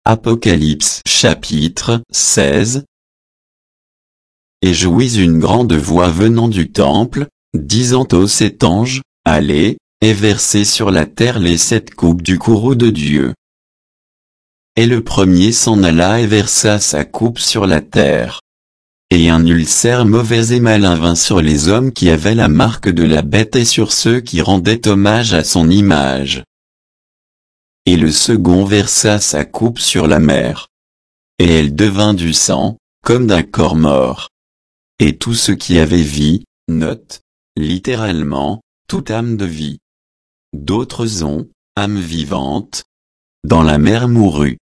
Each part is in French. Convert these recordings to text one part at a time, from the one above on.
Apocalypse chapitre 16. Et j'ouïs une grande voix venant du temple, disant aux 7 anges, allez, et versez sur la terre les 7 coupes du courroux de Dieu. Et le premier s'en alla et versa sa coupe sur la terre. Et un ulcère mauvais et malin vint sur les hommes qui avaient la marque de la bête et sur ceux qui rendaient hommage à son image. Et le second versa sa coupe sur la mer. Et elle devint du sang, comme d'un corps mort. Et tout ce qui avait vie, note, littéralement, toute âme de vie. D'autres ont, âme vivante, dans la mer mourut.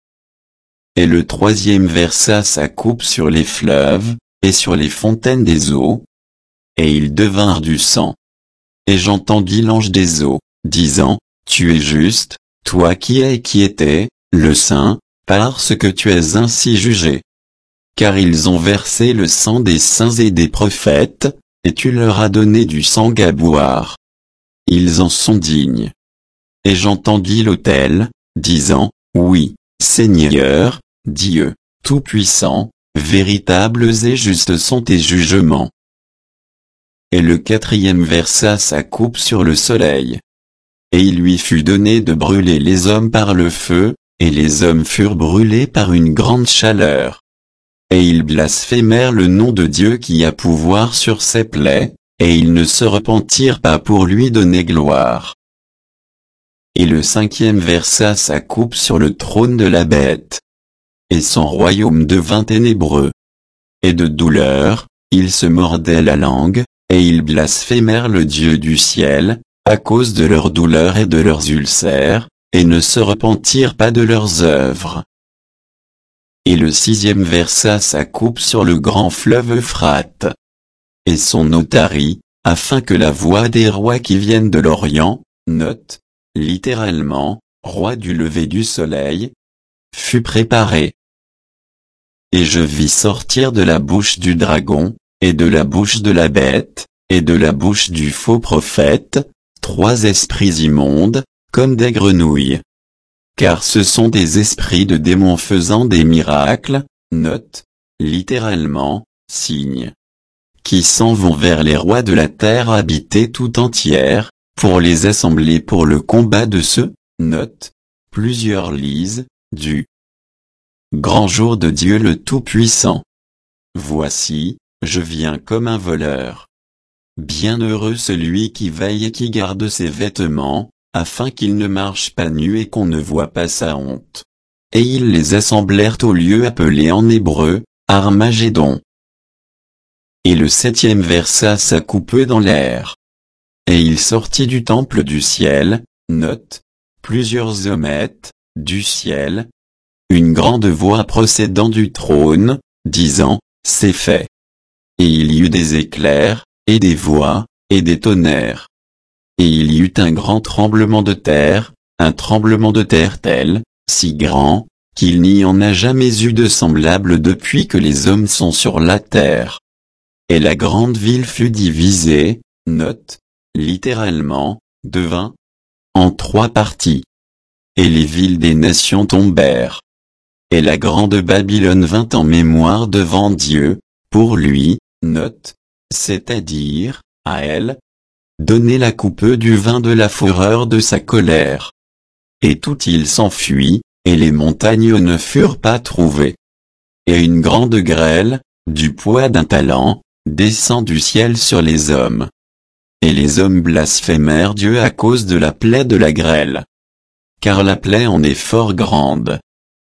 Et le troisième versa sa coupe sur les fleuves, et sur les fontaines des eaux. Et ils devinrent du sang. Et j'entendis l'ange des eaux, disant, tu es juste, toi qui es et qui étais, le saint, parce que tu es ainsi jugé. Car ils ont versé le sang des saints et des prophètes, et tu leur as donné du sang à boire. Ils en sont dignes. Et j'entendis l'autel, disant, oui, Seigneur, Dieu, Tout-Puissant, véritables et justes sont tes jugements. Et le quatrième versa sa coupe sur le soleil. Et il lui fut donné de brûler les hommes par le feu, et les hommes furent brûlés par une grande chaleur. Et ils blasphémèrent le nom de Dieu qui a pouvoir sur ses plaies, et ils ne se repentirent pas pour lui donner gloire. Et le cinquième versa sa coupe sur le trône de la bête. Et son royaume devint ténébreux. Et de douleur, ils se mordaient la langue, et ils blasphémèrent le Dieu du ciel, à cause de leur douleur et de leurs ulcères, et ne se repentirent pas de leurs œuvres. Et le sixième versa sa coupe sur le grand fleuve Euphrate. Et son eau tarit, afin que la voix des rois qui viennent de l'Orient, note, littéralement, roi du lever du soleil, fut préparée. Et je vis sortir de la bouche du dragon, et de la bouche de la bête, et de la bouche du faux prophète, 3 esprits immondes, comme des grenouilles. Car ce sont des esprits de démons faisant des miracles, note, littéralement, signes, qui s'en vont vers les rois de la terre habitée tout entière, pour les assembler pour le combat de ceux, note, plusieurs lisent, du grand jour de Dieu le Tout-Puissant. Voici, je viens comme un voleur. Bienheureux celui qui veille et qui garde ses vêtements, afin qu'il ne marche pas nu et qu'on ne voit pas sa honte. Et ils les assemblèrent au lieu appelé en hébreu, Armagédon. Et le septième versa sa coupe dans l'air. Et il sortit du temple du ciel, note, plusieurs hommettes, du ciel, une grande voix procédant du trône, disant, c'est fait. Et il y eut des éclairs, et des voix, et des tonnerres. Et il y eut un grand tremblement de terre, un tremblement de terre tel, si grand, qu'il n'y en a jamais eu de semblable depuis que les hommes sont sur la terre. Et la grande ville fut divisée, note, littéralement, devint, en 3 parties. Et les villes des nations tombèrent. Et la grande Babylone vint en mémoire devant Dieu, pour lui, note, c'est-à-dire, à elle, donner la coupe du vin de la fureur de sa colère. Et tout il s'enfuit, et les montagnes ne furent pas trouvées. Et une grande grêle, du poids d'un talent, descend du ciel sur les hommes. Et les hommes blasphémèrent Dieu à cause de la plaie de la grêle. Car la plaie en est fort grande.